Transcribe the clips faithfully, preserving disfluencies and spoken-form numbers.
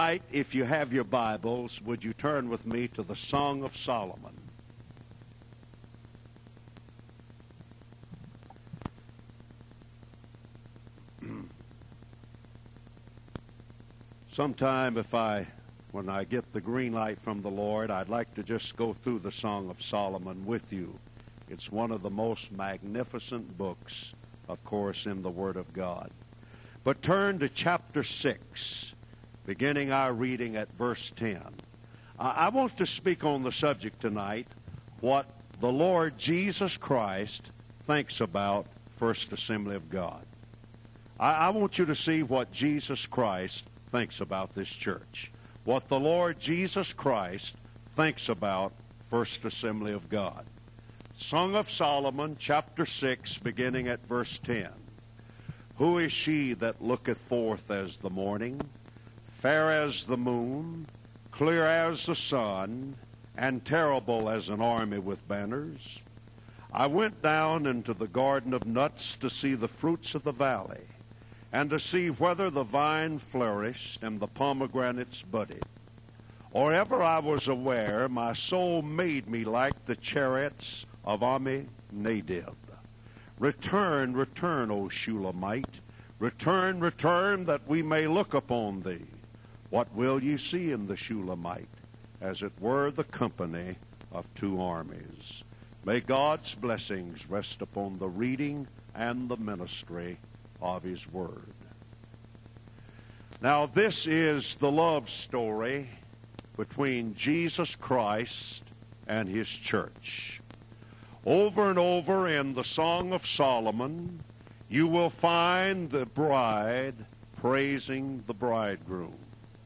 Tonight, if you have your Bibles, would you turn with me to the Song of Solomon? Sometime if I, when I get the green light from the Lord, I'd like to just go through the Song of Solomon with you. It's one of the most magnificent books, of course, in the Word of God. But turn to chapter six, beginning our reading at verse ten. I want to speak on the subject tonight, what the Lord Jesus Christ thinks about First Assembly of God. I want you to see what Jesus Christ thinks about this church, what the Lord Jesus Christ thinks about First Assembly of God. Song of Solomon, chapter six, beginning at verse ten. Who is she that looketh forth as the morning, fair as the moon, clear as the sun, and terrible as an army with banners? I went down into the garden of nuts to see the fruits of the valley, and to see whether the vine flourished and the pomegranates budded. Or ever I was aware, my soul made me like the chariots of Ammi-Nadab. Return, return, O Shulamite. Return, return, that we may look upon thee. What will ye see in the Shulamite? As it were the company of two armies. May God's blessings rest upon the reading and the ministry of his word. Now this is the love story between Jesus Christ and his church. Over and over in the Song of Solomon, you will find the bride praising the bridegroom.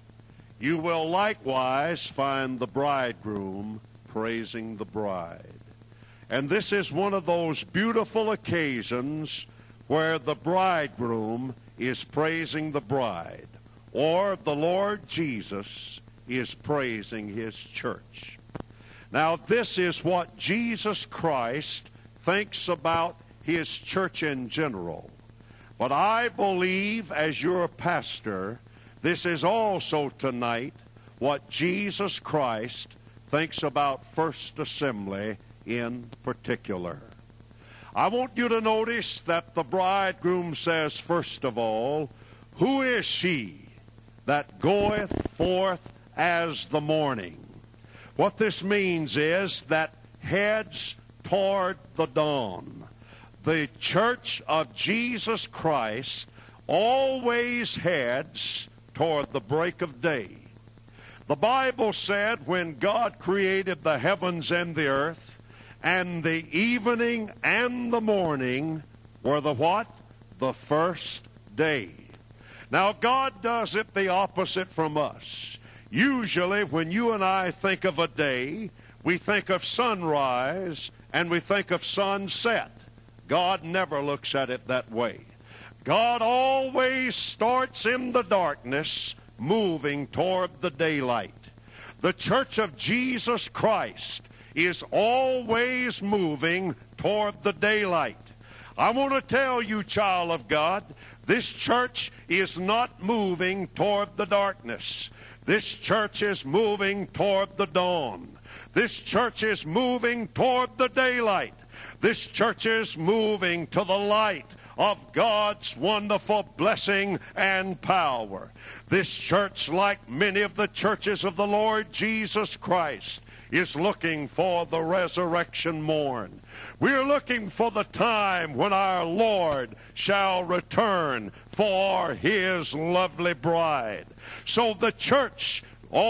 You will likewise find the bridegroom praising the bride. And this is one of those beautiful occasions where the bridegroom is praising the bride, or the Lord Jesus is praising his church. Now, this is what Jesus Christ thinks about his church in general. But I believe, as your pastor, this is also tonight what Jesus Christ thinks about First Assembly in particular. I want you to notice that the bridegroom says, first of all, who is she that goeth forth as the morning? What this means is that heads toward the dawn. The church of Jesus Christ always heads toward the break of day. The Bible said when God created the heavens and the earth, and the evening and the morning were the what? The first day. Now, God does it the opposite from us. Usually, when you and I think of a day, we think of sunrise and we think of sunset. God never looks at it that way. God always starts in the darkness, moving toward the daylight. The church of Jesus Christ is always moving toward the daylight. I want to tell you, child of God, this church is not moving toward the darkness. This church is moving toward the dawn. This church is moving toward the daylight. This church is moving to the light of God's wonderful blessing and power. This church, like many of the churches of the Lord Jesus Christ, is looking for the resurrection morn. We're looking for the time when our Lord shall return for his lovely bride. So the church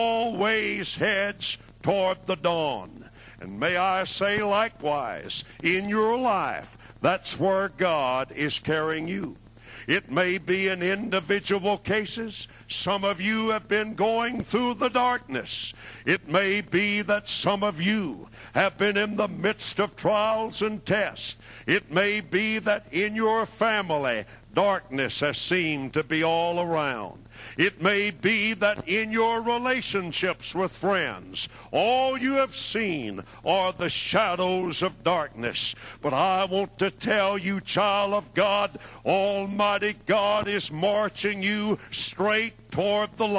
always heads toward the dawn. And may I say likewise, in your life, that's where God is carrying you. It may be in individual cases. Some of you have been going through the darkness. It may be that some of you have been in the midst of trials and tests. It may be that in your family, darkness has seemed to be all around. It may be that in your relationships with friends, all you have seen are the shadows of darkness. But I want to tell you, child of God, Almighty God is marching you straight toward the light.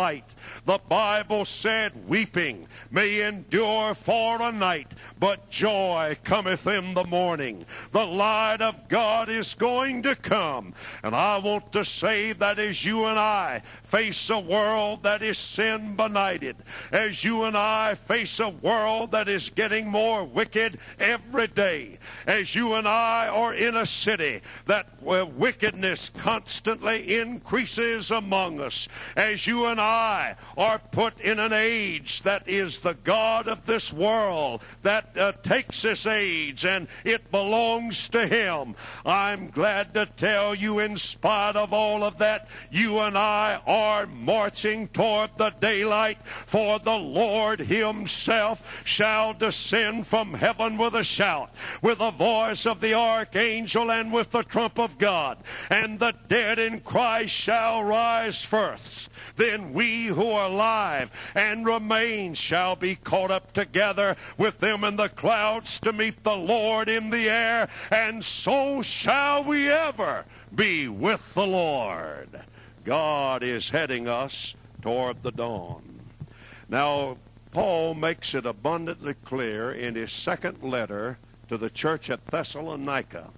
The Bible said, weeping may endure for a night, but joy cometh in the morning. The light of God is going to come. And I want to say that as you and I face a world that is sin benighted, as you and I face a world that is getting more wicked every day, as you and I are in a city that where wickedness constantly increases among us, as you and I are put in an age that is the god of this world, that uh, takes this age and it belongs to him, I'm glad to tell you, in spite of all of that, you and I are marching toward the daylight, for the Lord himself shall descend from heaven with a shout, with the voice of the archangel, and with the trump of God, and the dead in Christ shall rise first. Then we who are alive and remain shall be caught up together with them in the clouds to meet the Lord in the air, and so shall we ever be with the Lord. God is heading us toward the dawn. Now, Paul makes it abundantly clear in his second letter to the church at Thessalonica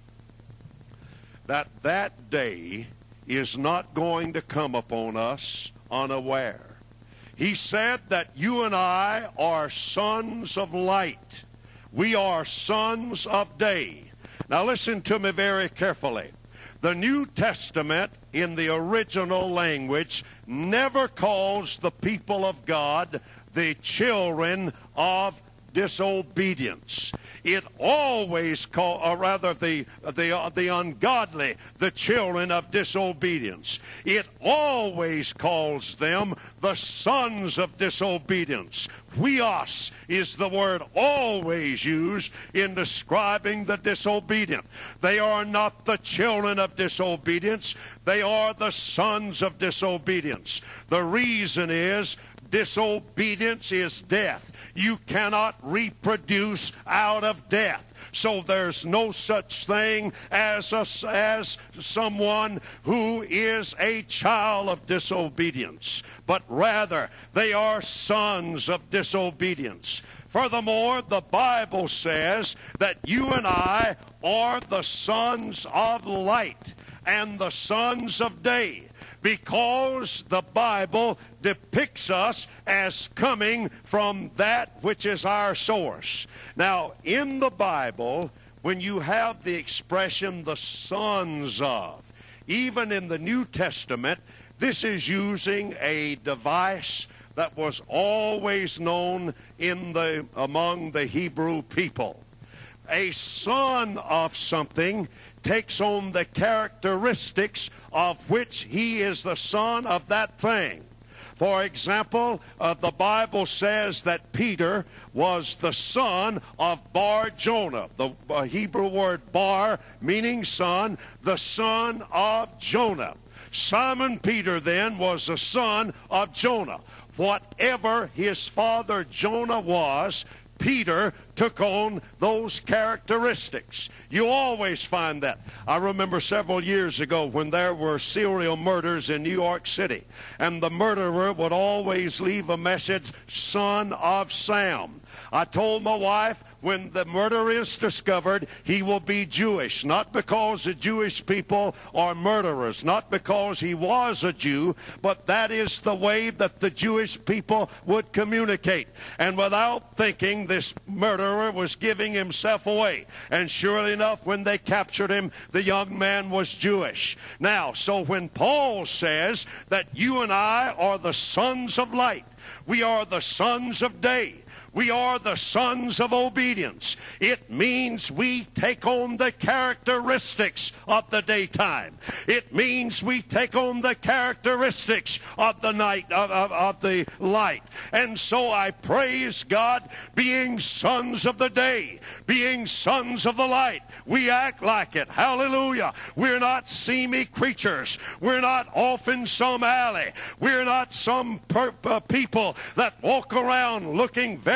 that that day is not going to come upon us unaware. He said that you and I are sons of light. We are sons of day. Now listen to me very carefully. The New Testament in the original language never calls the people of God the children of disobedience. It always calls, or rather the, the, uh, the ungodly, the children of disobedience. It always calls them the sons of disobedience. Huios is the word always used in describing the disobedient. They are not the children of disobedience. They are the sons of disobedience. The reason is disobedience is death. You cannot reproduce out of death. So there's no such thing as a, as someone who is a child of disobedience, but rather they are sons of disobedience. Furthermore, the Bible says that you and I are the sons of light and the sons of day, because the Bible depicts us as coming from that which is our source. Now, in the Bible, when you have the expression the sons of, even in the New Testament, this is using a device that was always known in the among the Hebrew people. A son of something takes on the characteristics of which he is the son of that thing. For example, uh, the Bible says that Peter was the son of Bar Jonah. The uh, Hebrew word bar meaning son, the son of Jonah. Simon Peter then was the son of Jonah. Whatever his father Jonah was, Peter took on those characteristics. You always find that. I remember several years ago when there were serial murders in New York City, and the murderer would always leave a message, son of Sam. I told my wife, when the murder is discovered, he will be Jewish. Not because the Jewish people are murderers, not because he was a Jew, but that is the way that the Jewish people would communicate. And without thinking, this murderer was giving himself away. And surely enough, when they captured him, the young man was Jewish. Now, so when Paul says that you and I are the sons of light, we are the sons of day, we are the sons of obedience, it means we take on the characteristics of the daytime. It means we take on the characteristics of the night, of, of, of the light. And so I praise God, being sons of the day, being sons of the light, we act like it. Hallelujah. We're not seamy creatures. We're not off in some alley. We're not some per- uh, people that walk around looking very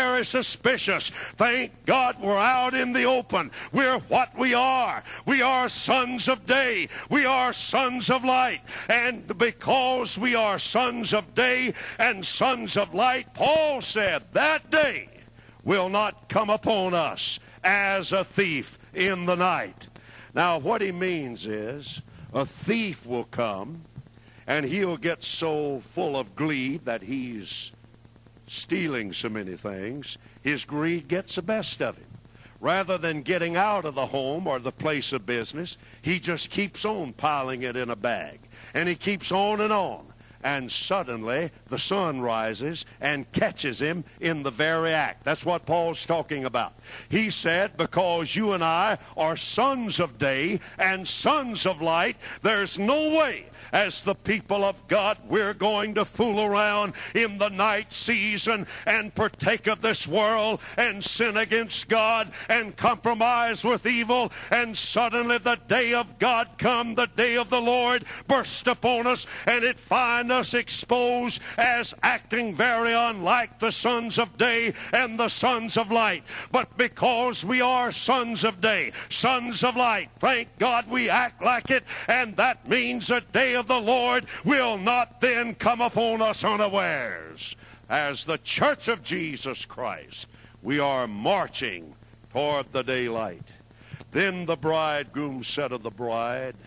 very suspicious. Thank God we're out in the open. We're what we are. We are sons of day. We are sons of light. And because we are sons of day and sons of light, Paul said that day will not come upon us as a thief in the night. Now, what he means is a thief will come, and he'll get so full of glee that he's stealing so many things, his greed gets the best of him. Rather than getting out of the home or the place of business, he just keeps on piling it in a bag. And he keeps on and on. And suddenly the sun rises and catches him in the very act. That's what Paul's talking about. He said, because you and I are sons of day and sons of light, there's no way as the people of God we're going to fool around in the night season and partake of this world and sin against God and compromise with evil, and suddenly the day of God come, the day of the Lord burst upon us, and it find us exposed as acting very unlike the sons of day and the sons of light. But because we are sons of day, sons of light, thank God we act like it, and that means the day of the Lord will not then come upon us unawares. As the church of Jesus Christ, we are marching toward the daylight. Then the bridegroom said of the bride,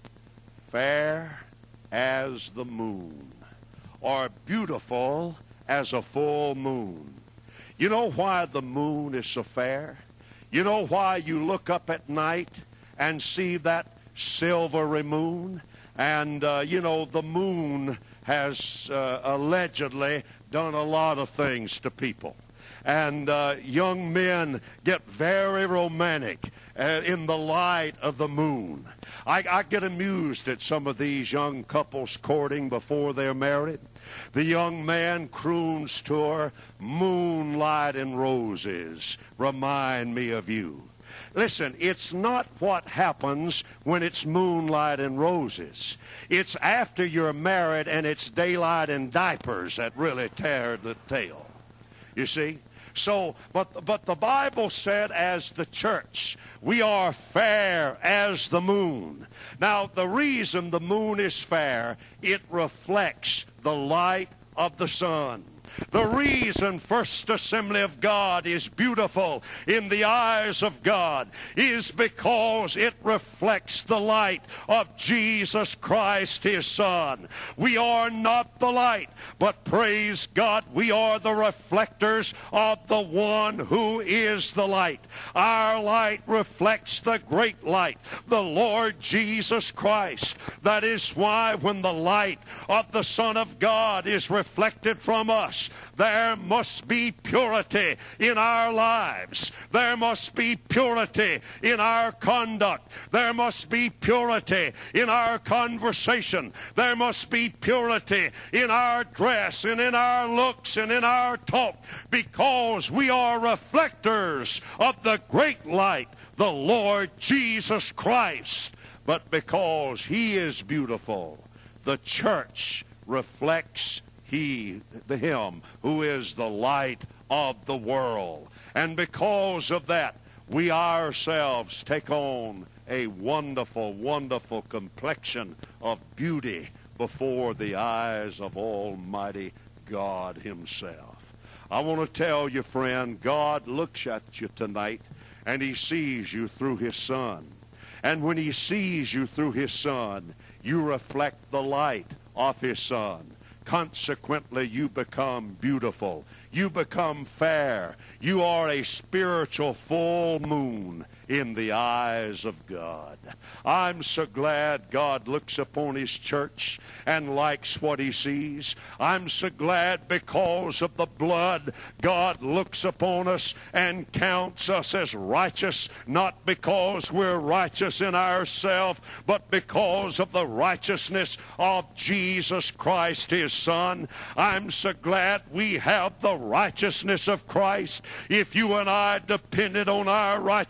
fair as the moon, or beautiful as a full moon. You know why the moon is so fair? You know why you look up at night and see that silvery moon? And, uh, you know, the moon has uh, allegedly done a lot of things to people. And uh, young men get very romantic uh, in the light of the moon. I, I get amused at some of these young couples courting before they're married. The young man croons to her, moonlight and roses remind me of you. Listen, it's not what happens when it's moonlight and roses. It's after you're married and it's daylight and diapers that really tear the tale. You see? So, but, but the Bible said as the church, we are fair as the moon. Now, the reason the moon is fair, it reflects the light of the sun. The reason First Assembly of God is beautiful in the eyes of God is because it reflects the light of Jesus Christ, His Son. We are not the light, but praise God, we are the reflectors of the one who is the light. Our light reflects the great light, the Lord Jesus Christ. That is why when the light of the Son of God is reflected from us, there must be purity in our lives. There must be purity in our conduct. There must be purity in our conversation. There must be purity in our dress and in our looks and in our talk, because we are reflectors of the great light, the Lord Jesus Christ. But because He is beautiful, the church reflects He, the Him who is the light of the world. And because of that, we ourselves take on a wonderful, wonderful complexion of beauty before the eyes of Almighty God Himself. I want to tell you, friend, God looks at you tonight and He sees you through His Son. And when He sees you through His Son, you reflect the light of His Son. Consequently, you become beautiful. You become fair. You are a spiritual full moon in the eyes of God. I'm so glad God looks upon His church and likes what He sees. I'm so glad because of the blood, God looks upon us and counts us as righteous, not because we're righteous in ourselves, but because of the righteousness of Jesus Christ, His Son. I'm so glad we have the righteousness of Christ. If you and I depended on our righteousness,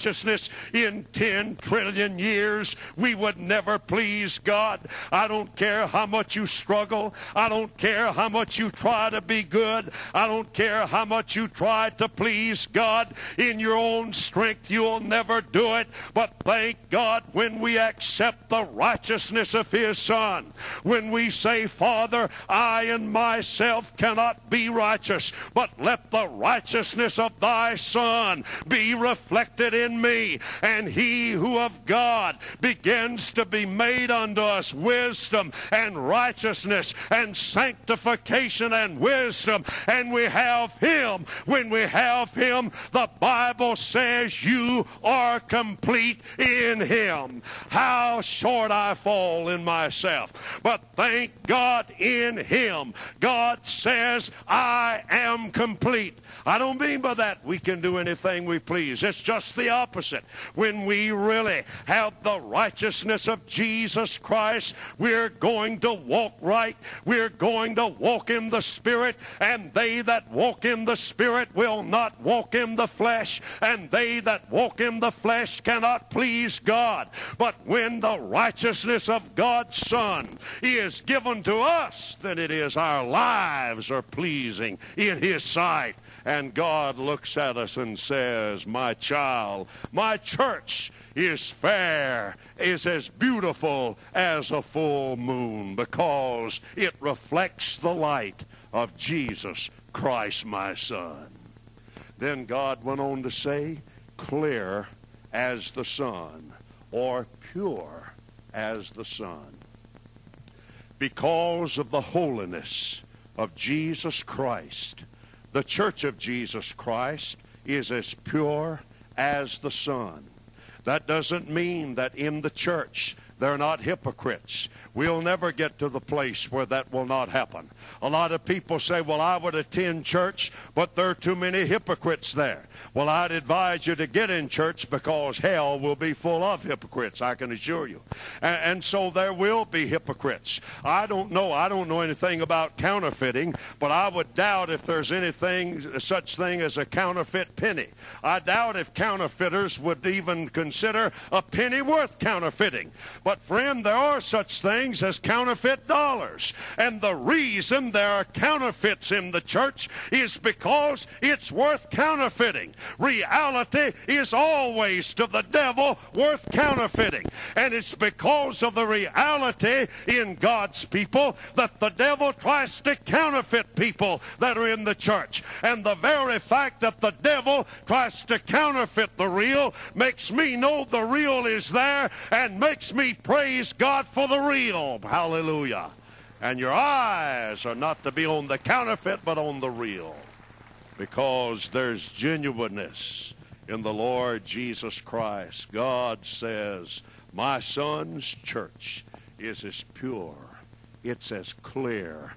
lives in ten trillion years, we would never please God. I don't care how much you struggle. I don't care how much you try to be good. I don't care how much you try to please God. In your own strength, you'll never do it. But thank God when we accept the righteousness of His Son. When we say, Father, I and myself cannot be righteous, but let the righteousness of thy Son be reflected in me. And He who of God begins to be made unto us wisdom and righteousness and sanctification and wisdom. And we have Him. When we have Him, the Bible says you are complete in Him. How short I fall in myself. But thank God in Him. God says I am complete. I don't mean by that we can do anything we please. It's just the opposite. When we really have the righteousness of Jesus Christ, we're going to walk right. We're going to walk in the Spirit. And they that walk in the Spirit will not walk in the flesh. And they that walk in the flesh cannot please God. But when the righteousness of God's Son is given to us, then it is our lives are pleasing in His sight. And God looks at us and says, my child, my church is fair, is as beautiful as a full moon, because it reflects the light of Jesus Christ, my Son. Then God went on to say, clear as the sun, or pure as the sun. Because of the holiness of Jesus Christ, the church of Jesus Christ is as pure as the sun. That doesn't mean that in the church they're not hypocrites. We'll never get to the place where that will not happen. A lot of people say, well, I would attend church, but there are too many hypocrites there. Well, I'd advise you to get in church, because hell will be full of hypocrites, I can assure you. And, and so there will be hypocrites. I don't know. I don't know anything about counterfeiting, but I would doubt if there's anything, such thing as a counterfeit penny. I doubt if counterfeiters would even consider a penny worth counterfeiting. But friend, there are such things as counterfeit dollars. And the reason there are counterfeits in the church is because it's worth counterfeiting. Reality is always to the devil worth counterfeiting. And it's because of the reality in God's people that the devil tries to counterfeit people that are in the church. And the very fact that the devil tries to counterfeit the real makes me know the real is there, and makes me praise God for the real. Hallelujah. And your eyes are not to be on the counterfeit, but on the real. Because there's genuineness in the Lord Jesus Christ. God says, my Son's church is as pure, it's as clear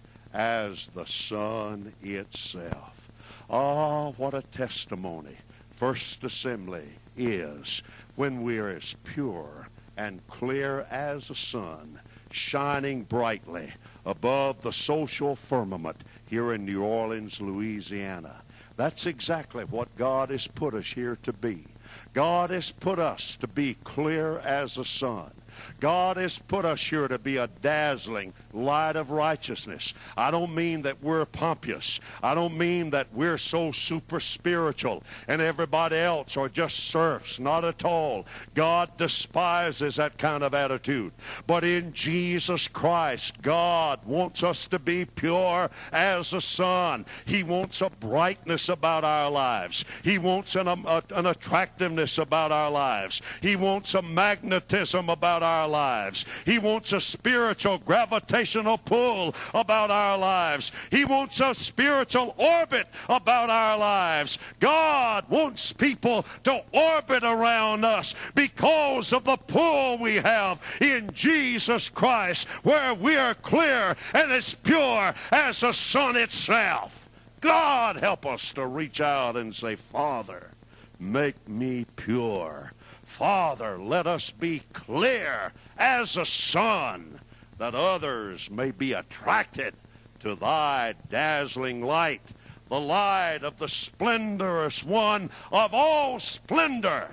as the sun itself. Ah, what a testimony First Assembly is when we're as pure and clear as the sun, shining brightly above the social firmament here in New Orleans, Louisiana. That's exactly what God has put us here to be. God has put us to be clear as the sun. God has put us here to be a dazzling light of righteousness. I don't mean that we're pompous. I don't mean that we're so super spiritual and everybody else are just serfs. Not at all. God despises that kind of attitude. But in Jesus Christ, God wants us to be pure as the sun. He wants a brightness about our lives. He wants an, a, an attractiveness about our lives. He wants a magnetism about our our lives. He wants a spiritual gravitational pull about our lives. He wants a spiritual orbit about our lives. God wants people to orbit around us because of the pull we have in Jesus Christ, where we are clear and as pure as the sun itself. God help us to reach out and say, Father, make me pure. Father, let us be clear as the sun, that others may be attracted to thy dazzling light, the light of the splendorous one of all splendor,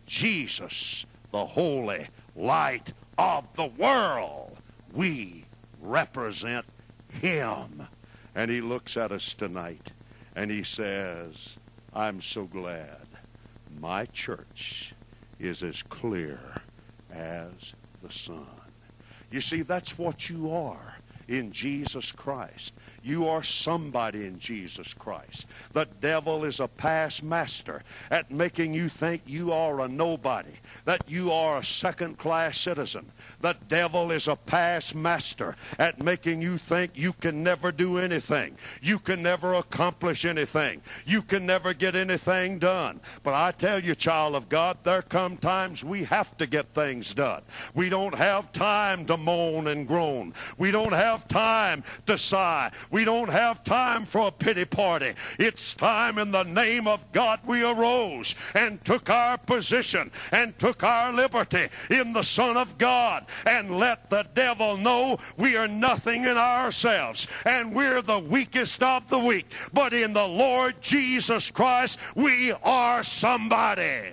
Jesus, the holy light of the world. We represent him. And he looks at us tonight and he says, I'm so glad my church is as clear as the sun. You see, that's what you are in Jesus Christ. You are somebody in Jesus Christ. The devil is a past master at making you think you are a nobody, that you are a second-class citizen. The devil is a past master at making you think you can never do anything. You can never accomplish anything. You can never get anything done. But I tell you, child of God, there come times we have to get things done. We don't have time to moan and groan. We don't have time to sigh. We don't have time for a pity party. It's time in the name of God we arose and took our position and took our liberty in the Son of God and let the devil know we are nothing in ourselves and we're the weakest of the weak. But in the Lord Jesus Christ, we are somebody.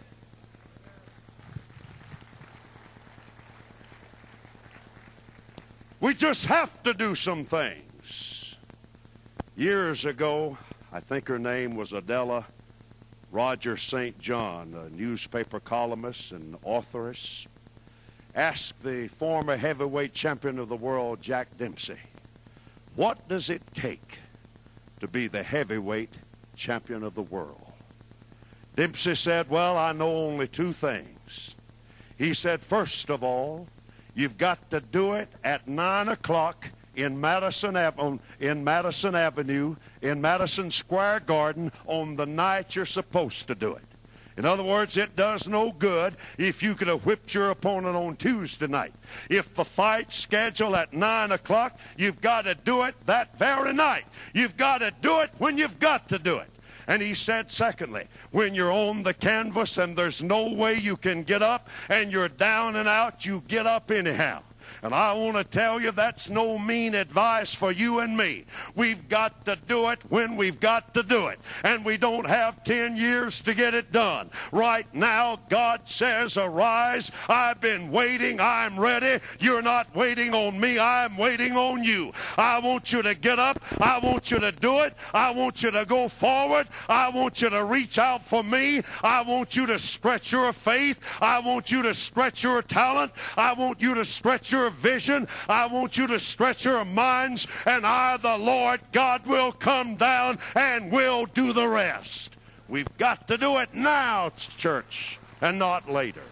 We just have to do some things. Years ago, I think her name was Adela Rogers Saint John, a newspaper columnist and authoress, asked the former heavyweight champion of the world, Jack Dempsey, what does it take to be the heavyweight champion of the world? Dempsey said, well, I know only two things. He said, first of all, you've got to do it at nine o'clock in Madison, in Madison Avenue, in Madison Square Garden on the night you're supposed to do it. In other words, it does no good if you could have whipped your opponent on Tuesday night. If the fight's scheduled at nine o'clock, you've got to do it that very night. You've got to do it when you've got to do it. And he said, secondly, when you're on the canvas and there's no way you can get up and you're down and out, you get up anyhow. And I want to tell you that's no mean advice for you and me. We've got to do it when we've got to do it. And we don't have ten years to get it done. Right now, God says, arise. I've been waiting. I'm ready. You're not waiting on me. I'm waiting on you. I want you to get up. I want you to do it. I want you to go forward. I want you to reach out for me. I want you to stretch your faith. I want you to stretch your talent. I want you to stretch your vision. I want you to stretch your minds, and I, the Lord God, will come down and will do the rest. We've got to do it now, church, and not later.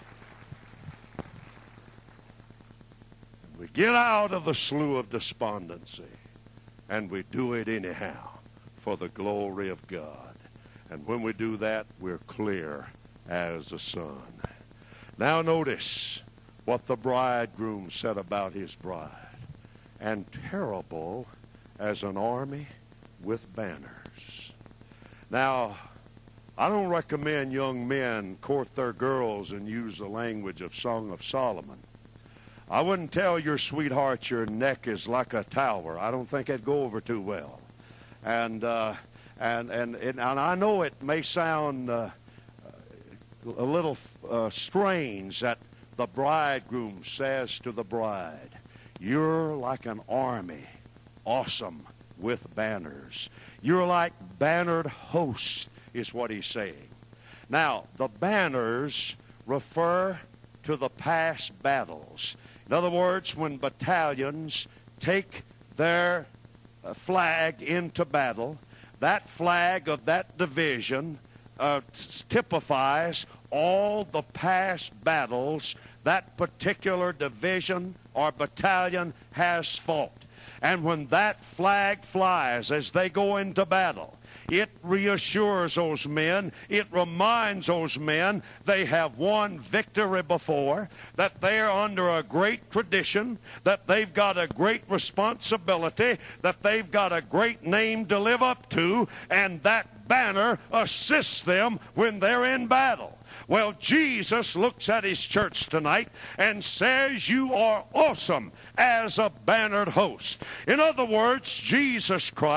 We get out of the slough of despondency, and we do it anyhow for the glory of God. And when we do that, we're clear as the sun. Now notice what the bridegroom said about his bride. And terrible as an army with banners. Now, I don't recommend young men court their girls and use the language of Song of Solomon. I wouldn't tell your sweetheart your neck is like a tower. I don't think that'd go over too well. And uh, and, and and and I know it may sound uh, a little uh, strange that the bridegroom says to the bride, you're like an army, awesome with banners. You're like bannered hosts, is what he's saying. Now, the banners refer to the past battles. In other words, when battalions take their flag into battle, that flag of that division uh, typifies all the past battles that particular division or battalion has fought. And when that flag flies as they go into battle, it reassures those men, it reminds those men they have won victory before, that they're under a great tradition, that they've got a great responsibility, that they've got a great name to live up to, and that banner assists them when they're in battle. Well, Jesus looks at his church tonight and says, you are awesome as a bannered host. In other words, Jesus Christ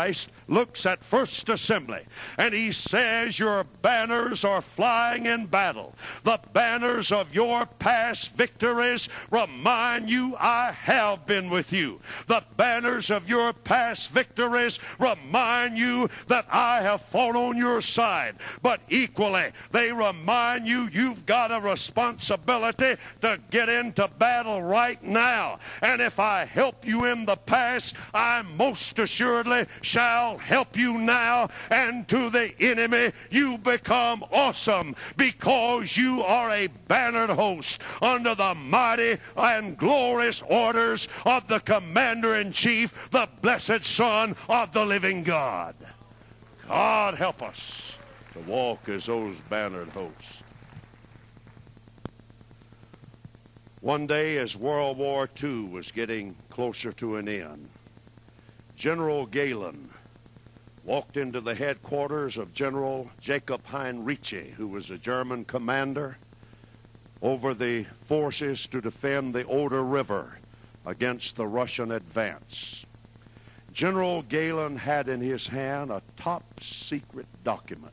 looks at First Assembly, and he says your banners are flying in battle. The banners of your past victories remind you I have been with you. The banners of your past victories remind you that I have fought on your side. But equally, they remind you you've got a responsibility to get into battle right now. And if I help you in the past, I most assuredly shall help you now. And to the enemy, you become awesome because you are a bannered host under the mighty and glorious orders of the Commander-in-Chief, the blessed Son of the living God. God help us to walk as those bannered hosts. One day, as World War Two was getting closer to an end, General Galen walked into the headquarters of General Jacob Heinrici, who was a German commander over the forces to defend the Oder River against the Russian advance. General Galen had in his hand a top-secret document.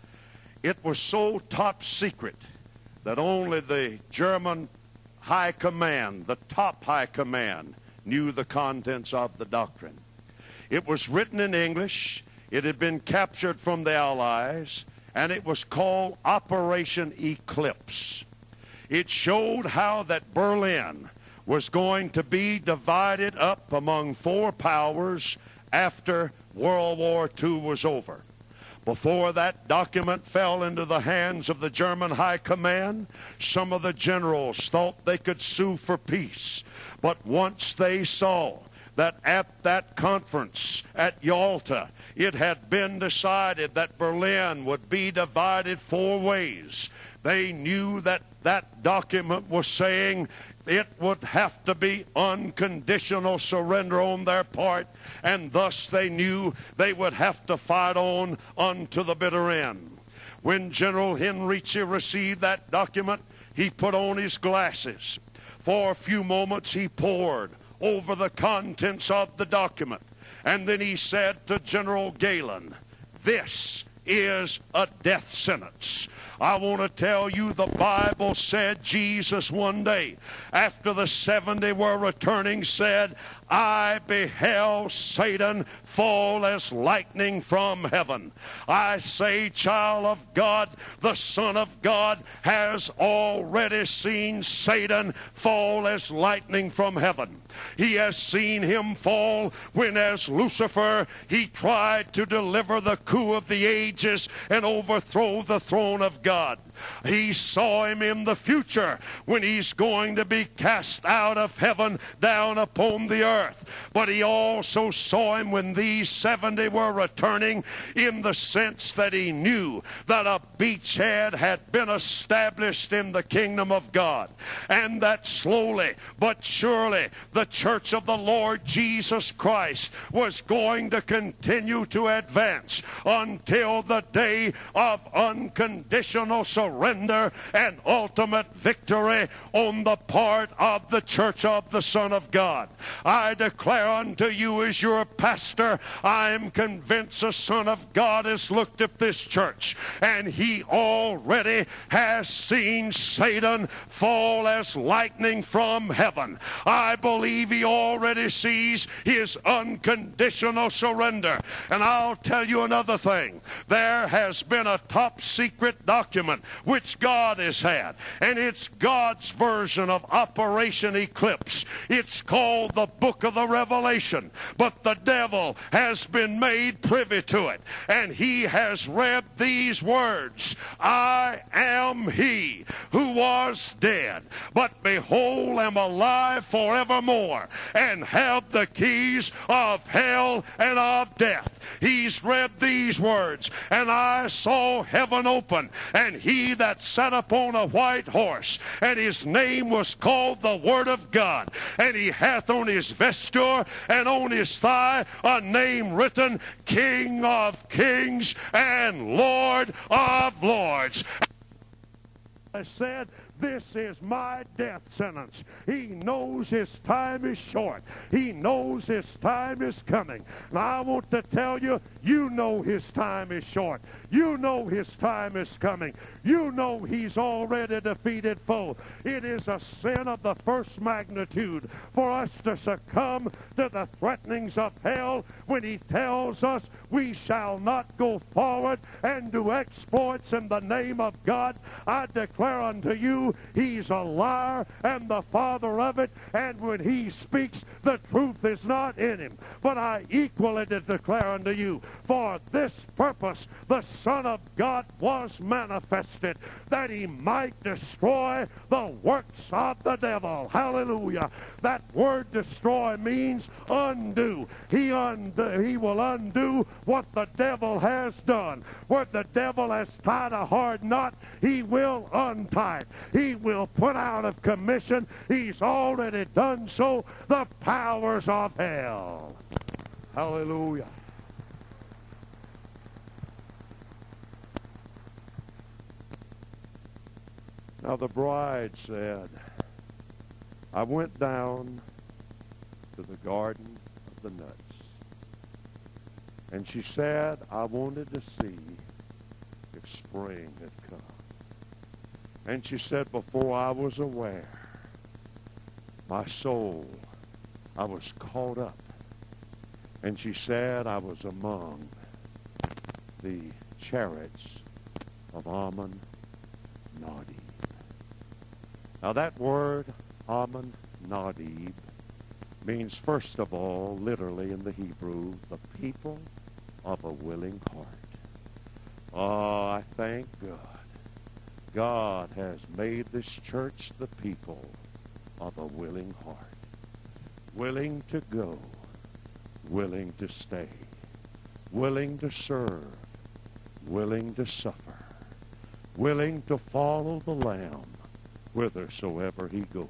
It was so top secret that only the German High Command, the top High Command, knew the contents of the doctrine. It was written in English. It had been captured from the Allies, and it was called Operation Eclipse. It showed how that Berlin was going to be divided up among four powers after World War Two was over. Before that document fell into the hands of the German High Command, some of the generals thought they could sue for peace. But once they saw that at that conference at Yalta, it had been decided that Berlin would be divided four ways, they knew that that document was saying it would have to be unconditional surrender on their part, and thus they knew they would have to fight on unto the bitter end. When General Heinrici received that document, he put on his glasses. For a few moments he pored over the contents of the document, and then he said to General Galen, "This is a death sentence." I want to tell you, the Bible said Jesus one day, after the seventy were returning, said, "I beheld Satan fall as lightning from heaven." I say, child of God, the Son of God has already seen Satan fall as lightning from heaven. He has seen him fall when, as Lucifer, he tried to deliver the coup of the ages and overthrow the throne of God. He saw him in the future when he's going to be cast out of heaven down upon the earth. But he also saw him when these seventy were returning, in the sense that he knew that a beachhead had been established in the kingdom of God, and that slowly but surely the church of the Lord Jesus Christ was going to continue to advance until the day of unconditional surrender and ultimate victory on the part of the church of the Son of God. I declare unto you as your pastor, I am convinced the Son of God has looked at this church, and he already has seen Satan fall as lightning from heaven. I believe he already sees his unconditional surrender. And I'll tell you another thing. There has been a top secret document which God has had, and it's God's version of Operation Eclipse. It's called the Book of the Revelation, but the devil has been made privy to it, and he has read these words: "I am he who was dead, but behold, am alive forevermore, and have the keys of hell and of death." He's read these words, "And I saw heaven open, and he that sat upon a white horse, and his name was called the Word of God, and he hath on his vesture and on his thigh a name written, King of Kings and Lord of Lords." I said, this is my death sentence. He knows his time is short. He knows his time is coming. And I want to tell you, You know his time is short. You know his time is coming. You know he's already defeated foe. It is a sin of the first magnitude for us to succumb to the threatenings of hell when he tells us we shall not go forward and do exploits in the name of God. I declare unto you, he's a liar and the father of it, and when he speaks, the truth is not in him. But I equally declare unto you, for this purpose the Son of God was manifested, that he might destroy the works of the devil. Hallelujah. That word destroy means undo. He, undo, he will undo what the devil has done. Where the devil has tied a hard knot, he will untie it. He will put out of commission. He's already done so. The powers of hell. Hallelujah. Now the bride said, I went down to the garden of the nuts. And she said, I wanted to see if spring had come. And she said, before I was aware, my soul, I was caught up. And she said, I was among the chariots of Ammon Nadib. Now that word, Ammon Nadib, means first of all, literally in the Hebrew, the people of a willing heart. Oh, I thank God. God has made this church the people of a willing heart. Willing to go. Willing to stay. Willing to serve. Willing to suffer. Willing to follow the Lamb whithersoever he goeth.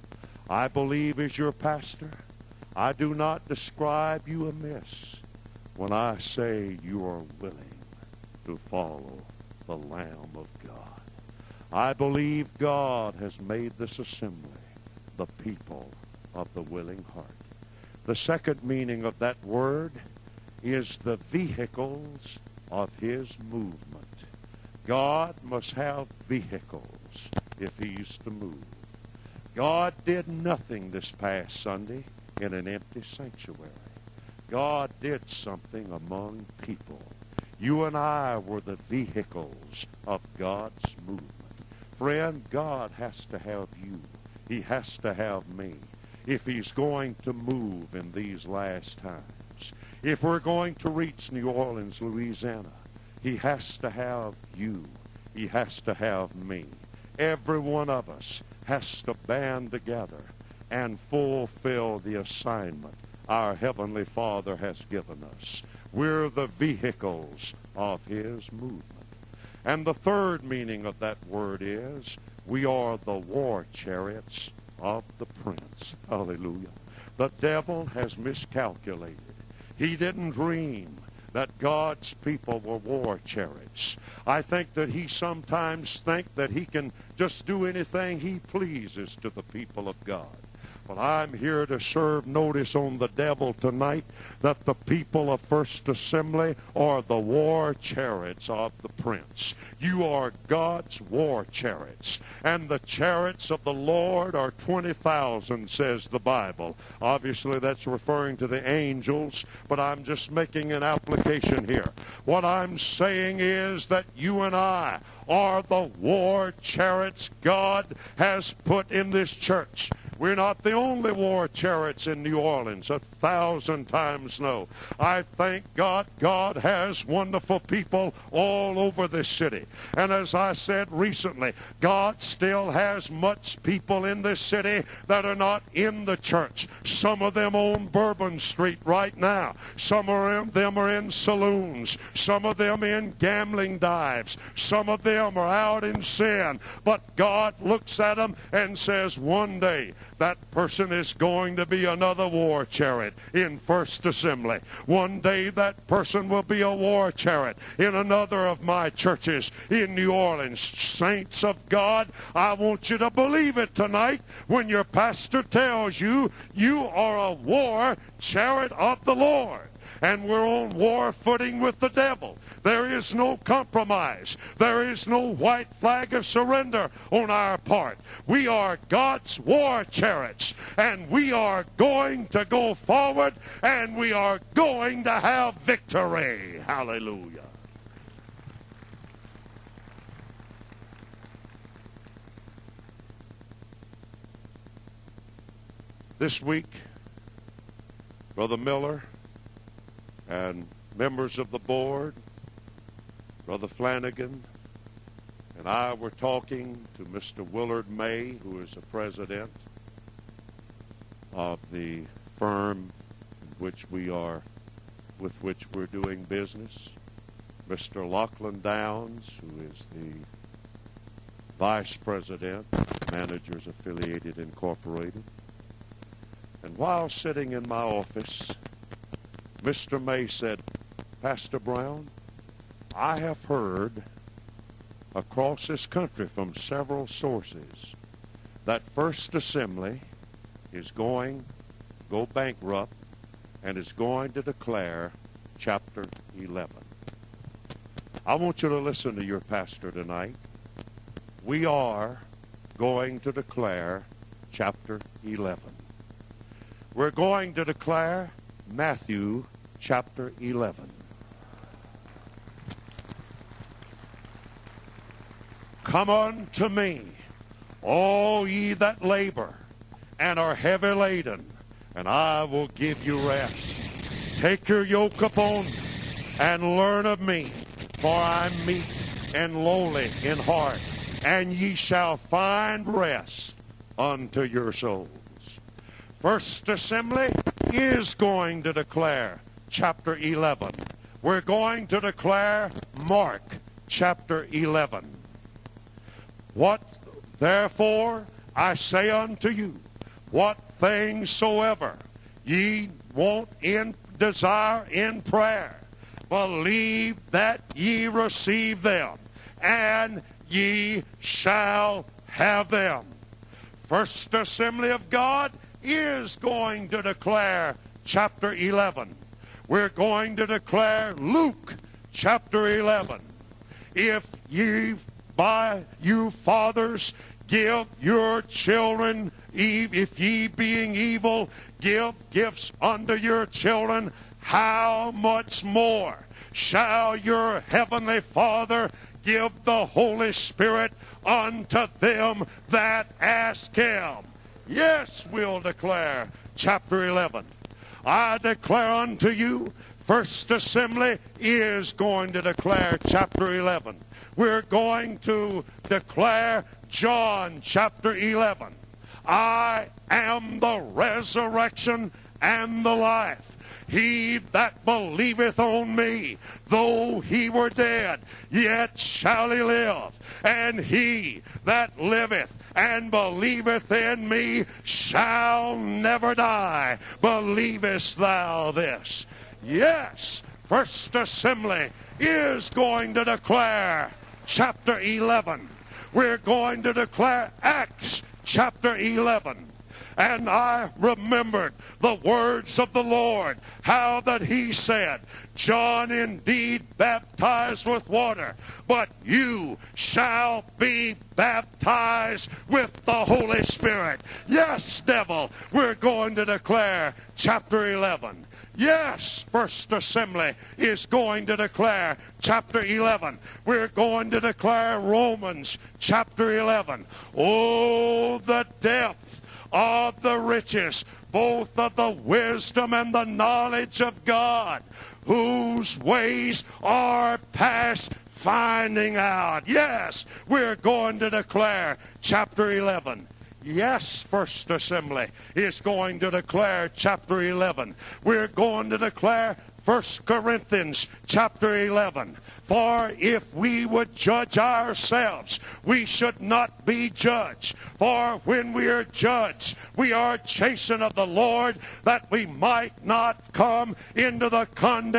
I believe as your pastor, I do not describe you amiss when I say you are willing to follow the Lamb of God. I believe God has made this assembly the people of the willing heart. The second meaning of that word is the vehicles of his movement. God must have vehicles if he's to move. God did nothing this past Sunday in an empty sanctuary. God did something among people. You and I were the vehicles of God's movement. Friend, God has to have you. He has to have me if he's going to move in these last times. If we're going to reach New Orleans, Louisiana, he has to have you. He has to have me. Every one of us has to band together and fulfill the assignment our Heavenly Father has given us. We're the vehicles of his movement. And the third meaning of that word is we are the war chariots of the prince. Hallelujah. The devil has miscalculated. He didn't dream that God's people were war chariots. I think that he sometimes thinks that he can just do anything he pleases to the people of God. But I'm here to serve notice on the devil tonight that the people of First Assembly are the war chariots of the prince. You are God's war chariots. And the chariots of the Lord are twenty thousand, says the Bible. Obviously, that's referring to the angels, but I'm just making an application here. What I'm saying is that you and I are the war chariots God has put in this church. We're not the only war chariots in New Orleans. A thousand times no. I thank God God has wonderful people all over this city. And as I said recently, God still has much people in this city that are not in the church. Some of them on Bourbon Street right now. Some of them are in saloons. Some of them in gambling dives. Some of them are out in sin. But God looks at them and says, one day, that person is going to be another war chariot in First Assembly. One day that person will be a war chariot in another of my churches in New Orleans. Saints of God, I want you to believe it tonight when your pastor tells you you are a war chariot of the Lord. and we're on war footing with the devil. There is no compromise. There is no white flag of surrender on our part. We are God's war chariots, and we are going to go forward, and we are going to have victory. Hallelujah. This week, Brother Miller and members of the board, Brother Flanagan, and I were talking to Mister Willard May, who is the president of the firm in which we are, with which we're doing business, Mister Lachlan Downs, who is the vice president, Managers Affiliated Incorporated. And while sitting in my office, Mister May said, Pastor Brown, I have heard across this country from several sources that First Assembly is going to go bankrupt and is going to declare chapter eleven. I want you to listen to your pastor tonight. We are going to declare chapter eleven. We're going to declare Matthew chapter eleven. Come unto me, all ye that labor and are heavy laden, and I will give you rest. Take your yoke upon me and learn of me, for I am meek and lowly in heart, and ye shall find rest unto your souls. First Assembly is going to declare chapter eleven. We're going to declare Mark chapter eleven. What therefore I say unto you, what things soever ye want in desire in prayer, believe that ye receive them, and ye shall have them. First Assembly of God is going to declare chapter eleven. We're going to declare Luke chapter eleven. If ye by you fathers give your children, if ye being evil give gifts unto your children, how much more shall your heavenly Father give the Holy Spirit unto them that ask him? Yes, we'll declare chapter eleven. I declare unto you, First Assembly is going to declare chapter eleven. We're going to declare John chapter eleven. I am the resurrection and the life. He that believeth on me, though he were dead, yet shall he live. And he that liveth and believeth in me shall never die. Believest thou this? Yes, First Assembly is going to declare chapter eleven. We're going to declare Acts chapter eleven. And I remembered the words of the Lord, how that he said, John indeed baptized with water, but you shall be baptized with the Holy Spirit. Yes, devil, we're going to declare chapter eleven. Yes, First Assembly is going to declare chapter eleven. We're going to declare Romans chapter eleven. Oh, the depth of the riches, both of the wisdom and the knowledge of God, whose ways are past finding out. Yes, we're going to declare chapter eleven. Yes, First Assembly is going to declare chapter eleven. We're going to declare First Corinthians chapter eleven. For if we would judge ourselves, we should not be judged. For when we are judged, we are chastened of the Lord, that we might not come into the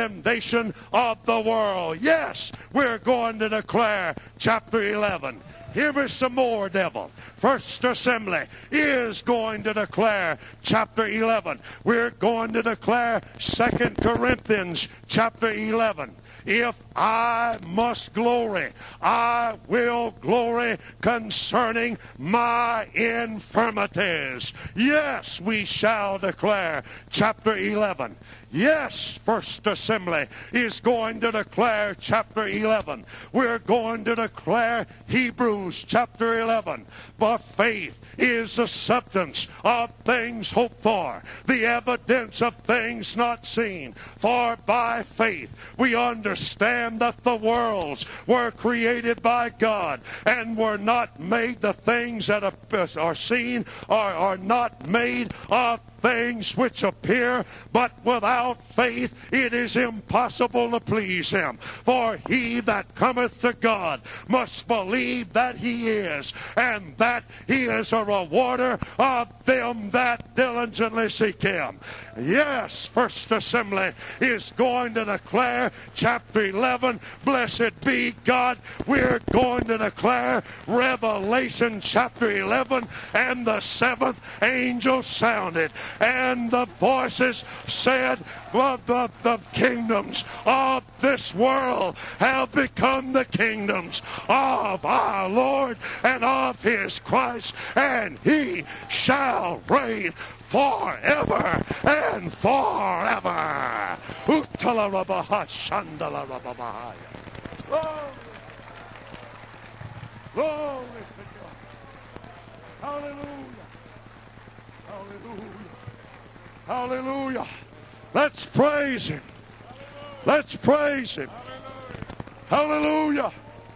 condemnation of the world. Yes, we're going to declare chapter eleven. Hear me some more, devil. First Assembly is going to declare chapter eleven. We're going to declare Second Corinthians chapter eleven. If I must glory, I will glory concerning my infirmities. Yes, we shall declare chapter eleven. Yes, First Assembly is going to declare chapter eleven. We're going to declare Hebrews chapter eleven. But faith is the substance of things hoped for, the evidence of things not seen. For by faith we understand that the worlds were created by God and were not made, the things that are seen are, are not made of things which appear, but without faith it is impossible to please him. For he that cometh to God must believe that he is, and that he is a rewarder of them that diligently seek him. Yes, First Assembly is going to declare chapter eleven. Blessed be God. We're going to declare Revelation chapter eleven. And the seventh angel sounded, and the voices said, well, the, the kingdoms of this world have become the kingdoms of our Lord and of his Christ, and he shall reign forever and forever. Glory. Glory to God. Hallelujah. Hallelujah. Hallelujah. Let's praise him. Let's praise him. Hallelujah.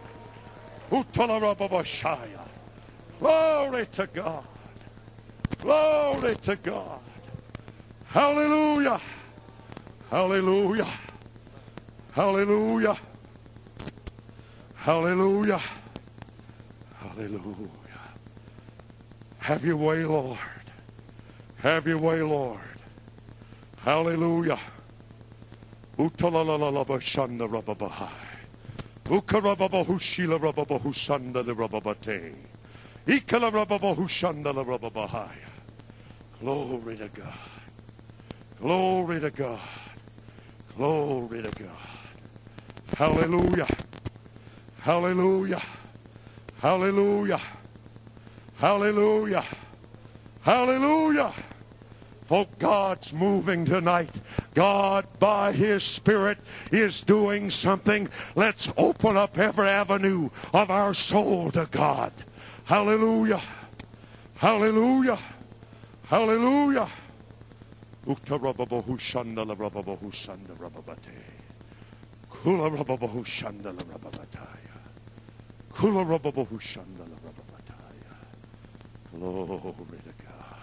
Glory to God. Glory to God. Hallelujah. Hallelujah. Hallelujah. Hallelujah. Hallelujah. Have your way, Lord. Have your way, Lord. Hallelujah. Utalalalabashanda rababahai. Ukarababahushila rababahushanda rababate. Ikala rababahushanda rababahai. Glory to God. Glory to God. Glory to God. Hallelujah. Hallelujah. Hallelujah. Hallelujah. Hallelujah. For God's moving tonight. God, by his Spirit, is doing something. Let's open up every avenue of our soul to God. Hallelujah. Hallelujah. Hallelujah. Uktarababahushanda la rababahushanda rababate. Kula rababahushanda la rababataya. Kula rababahushanda la rababataya. Glory to God.